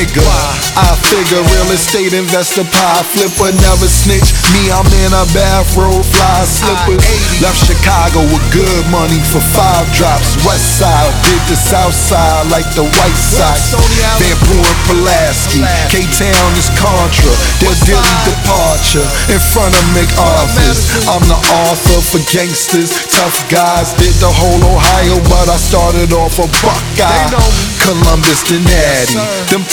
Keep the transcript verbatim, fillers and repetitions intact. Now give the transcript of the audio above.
nigga. I figure real estate investor, pie flipper, never snitch. Me, I'm in a bathrobe, fly slippers. Left Chicago with good money for five drops. West side, did the south side like the White Sox. Van Bruin, Pulaski, K-Town is Contra. Their Dilly departure in front of McOffice. I'm the author for gangsters, tough guys. Did the whole Ohio, but I started off a Buckeye. Columbus to Natty. Them